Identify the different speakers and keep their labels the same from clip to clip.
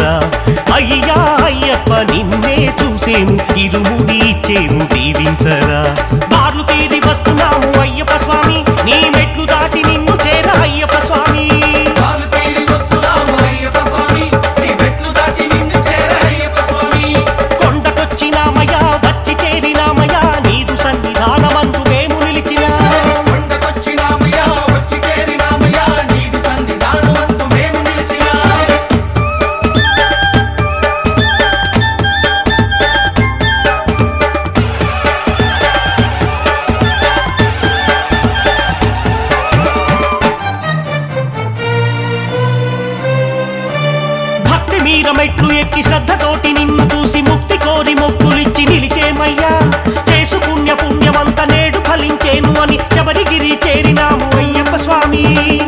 Speaker 1: దీవించరా అయ్యా అయ్యప్ప నిన్నే చూసేము ఇరుముడి ఇచ్చేము దీవించరా బార్లు తీరి వస్తున్నాము అయ్యప్ప స్వామి నీ మెట్లు దాటి నిన్ను చేర అయ్యప్ప స్వామి కొండకొచ్చినామయ్యా వచ్చి చేరినామయ్యా నీదు సన్నిధానమందు మేము నిలిచినా మెట్లు ఎక్కి శ్రద్ధతోటి నిన్ను చూసి ముక్తి కోరి మొక్కులిచ్చి నిలిచేమయ్యా చేసు పుణ్యమంత నేడు ఫలించేను అని శబరిగిరి చేరినాము అయ్యప్ప స్వామి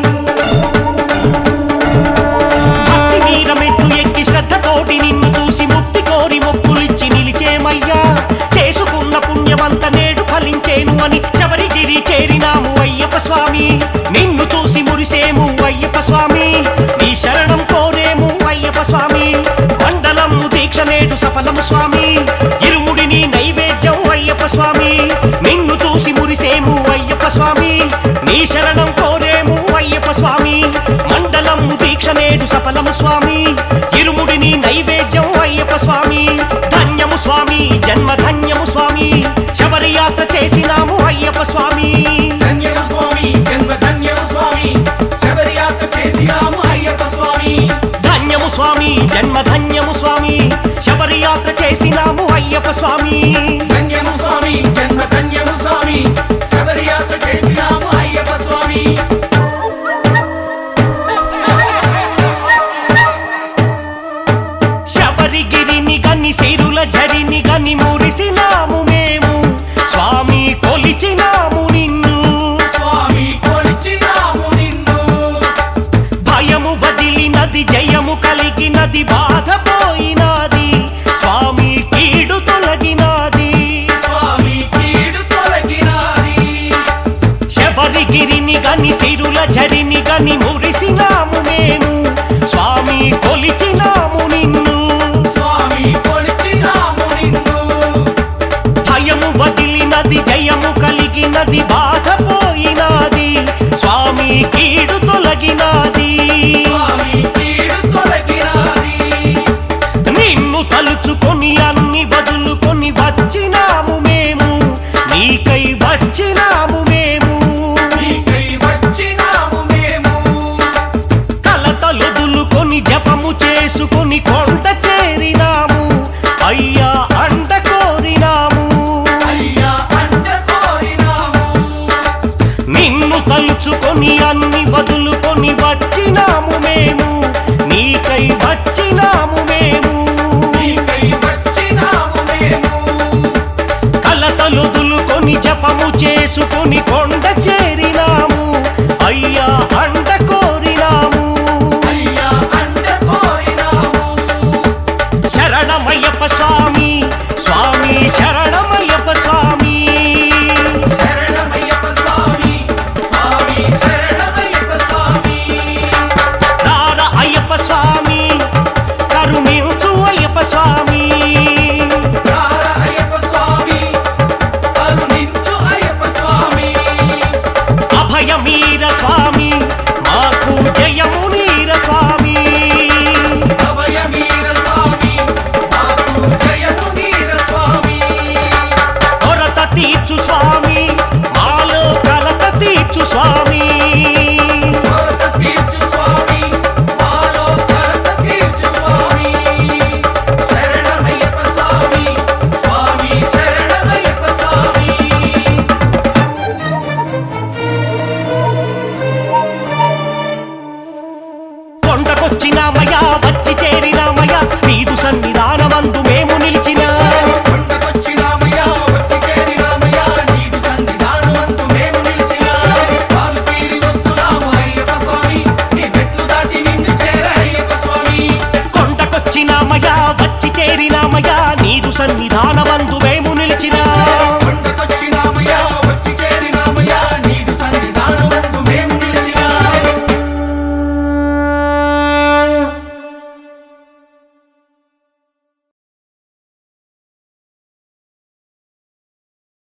Speaker 1: భక్తి మీర మెట్లు ఎక్కి శ్రద్ధతోటి నిన్ను చూసి ముక్తి కోరి మొక్కులిచ్చి నిలిచేమయ్యా చేసుకున్న పుణ్యమంత నేడు ఫలించేను అని శబరిగిరి చేరినాము అయ్యప్ప స్వామి నిన్ను చూసి మురిసేము అయ్యప్ప స్వామి నీ శరణం కోరేము అయ్యప్ప స్వామి మండలము దీక్ష నేడు సఫలము స్వామి ఇరుముడిని నైవేద్యం అయ్యప్ప స్వామి నిన్ను చూసి మురిసేము అయ్యప్ప స్వామి నీ శరణం కోరేము అయ్యప్ప స్వామి మండలము దీక్ష నేడు సఫలము స్వామి ఇరుముడిని నైవేద్యం అయ్యప్ప స్వామి ధన్యము స్వామి జన్మ ధన్యము స్వామి శబరి యాత్ర చేసినాము అయ్యప్ప స్వామి
Speaker 2: ధన్యము స్వామి జన్మ ధన్యము స్వామి శబరి యాత్ర చేసినాము అయ్యప్ప స్వామి
Speaker 1: ధన్యము స్వామి జన్మ ధన్యము స్వామి శబరి యాత్ర చేసినాము అయ్యప్ప స్వామి
Speaker 2: ధన్యము స్వామి జన్మ ధన్యము స్వామి శబరి యాత్ర చేసినాము అయ్యప్ప స్వామి
Speaker 1: శబరిగిరిని గని సిరుల జరిని గని మురిసినాము మేము స్వామి కొలిచినాము నిన్ను
Speaker 2: స్వామి కొలిచినాము నిన్ను
Speaker 1: భయము వదిలినది జయము కలిగినది బాధ పోయినాది స్వామి కీడు తొలగినాది
Speaker 2: స్వామి కీడు తొలగినాది
Speaker 1: శబరిగిరిని గని సిరుల జరిని గని మురిసినాము మేము స్వామి కొలిచినాము నిన్ను
Speaker 2: స్వామి కొలిచినాము నిన్ను
Speaker 1: భయము వదిలినది జయము కలిగినది బాధ పోయినాది స్వామి కీడు తొలగినాది
Speaker 2: స్వామి కీడు తొలగినాది
Speaker 1: నిన్ను తలుచుకొని అన్ని వదులుకొని వచ్చినాము మేము నీకై వచ్చినాము మేము
Speaker 2: నీకై వచ్చినాము మేము
Speaker 1: కలతలొదులుకొని జపము చేసుకొని కొండ చేరినాము అయ్యా అండ కోరినాము
Speaker 2: అయ్యా అండ కోరినాము
Speaker 1: నిన్ను తలుచుకొని అన్ని వదులుకొని వచ్చినాము మేము నీకై వచ్చినాము మేము
Speaker 2: నీకై వచ్చినాము మేము
Speaker 1: కలతలొదులుకొని జపము చేసుకొని కొండ చేరినాము అయ్యా అండ కోరినాము
Speaker 2: అయ్యా అండ కోరినాము
Speaker 1: శరణమయ్యప్ప స్వామి స్వామి శరణమయ్యప్ప స్వామి
Speaker 2: శరణమయ్యప్ప స్వామి స్వామి శరణమయ్యప్ప స్వామి
Speaker 1: దార అయ్యప్ప స్వామి కరుణించు అయ్యప్ప స్వామి
Speaker 2: రార అయ్యప్ప స్వామి కరుణించు అయ్యప్ప స్వామి
Speaker 1: అభయమీర స్వామి మాకు జయము నీర స్వామి
Speaker 2: అభయమీర స్వామి మాకు జయము నీర స్వామి
Speaker 1: కొరత తీర్చు స్వామి మాలో కలత తీర్చు స్వామి
Speaker 2: కొరత తీర్చు స్వామి మాలో కొరత తీర్చు స్వామి శరణమయ్యప్ప స్వామి స్వామి శరణమయ్యప్ప స్వామి
Speaker 1: కొండకొచ్చినామయ్యా వచ్చి చేరినామయ్యా నీదు సన్నిధానమందు